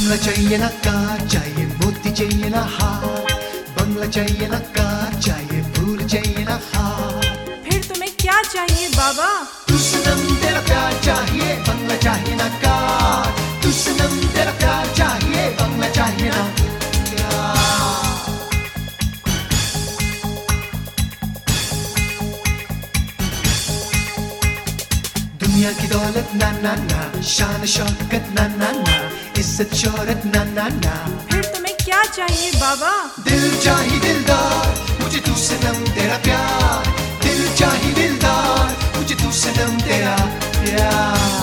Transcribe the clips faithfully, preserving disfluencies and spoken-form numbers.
बंगला चाहिए ना कार, चाहिए मोती चाहिए ना हार। बंगला चाहिए ना कार, चाहिए फूल चाहिए ना हार। फिर तुम्हें क्या चाहिए बाबा? तू सनम तेरा प्यार चाहिए, बंगला चाहिए ना कार। तू सनम तेरा प्यार चाहिए, बंगला चाहिए ना कार। दुनिया की दौलत ना ना ना, शान शौकत ना ना ना, इज्जत शोहरत ना ना ना। फिर तुम्हें क्या चाहिए बाबा? दिल चाहिए दिलदार, मुझे तू सनम तेरा प्यार। दिल चाहिए दिलदार, मुझे तू सनम तेरा प्यार।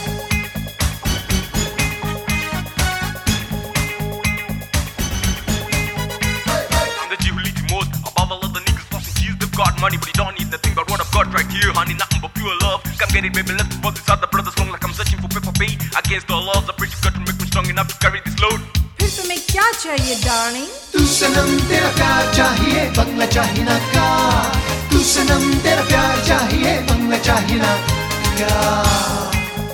I'm the G who leads you most. Above all other niggas flossing keys, they've got money, but you don't need nothing but what I've got right here, honey. Nothing but pure love. Come get it, baby. Let's support these other brothers long like I'm searching for paper pay. Against all odds, I pray to God to make me strong enough to carry this load. फिर तुम्हें क्या चाहिए darling? तू सनम तेरा प्यार चाहिए, बंगला चाहिए ना कार। तू सनम तेरा प्यार चाहिए, बंगला चाहिए ना कार।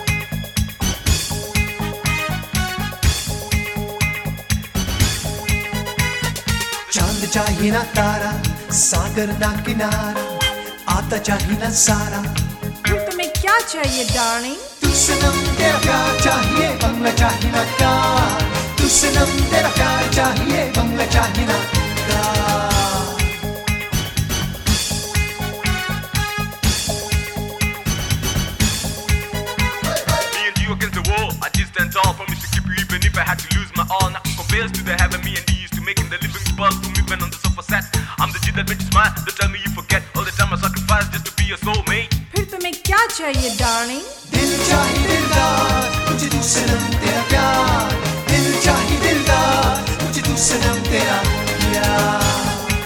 चांद चाहिए ना तारा, सागर ना किनारा, आता चाहिए ना सारा। फिर तुम्हें क्या चाहिए डार्लिंग? तू सनम तेरा प्यार चाहिए, बंगला चाहिए ना कार। तू सनम तेरा प्यार चाहिए, बंगला चाहिए ना car. Me and you against the wall, I just stand tall. Promise to keep you even if I had to lose my all. Nothing compares to the having me and the used to making the living buzz for me when on the sofa set. I'm the G that makes you smile, that tell me you forget all the time I sacrificed just to be your soulmate. फिर तुम्हें क्या चाहिए darling? दिल चाहिए दिलदार, मुझे तू सनम तेरा प्यार। दिल चाहिए दिलदार, मुझे तू सनम तेरा प्यार।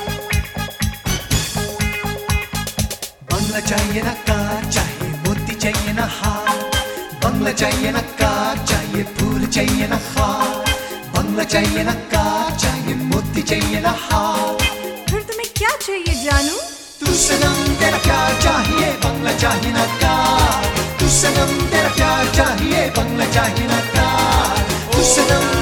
बंगला चाहिए ना कार, चाहिए मोती चाहिए ना हार। बंगला चाहिए ना कार, चाहिए फूल चाहिए ना हार। बंगला चाहिए ना कार, चाहिए मोती चाहिए ना हार। फिर तुम्हें क्या चाहिए जानू? तू सनम तेरा प्यार चाहिए, बंगला चाहिए ना कार। तू सनम तेरा प्यार चाहिए, बंगला चाहिए ना कार। तू सनम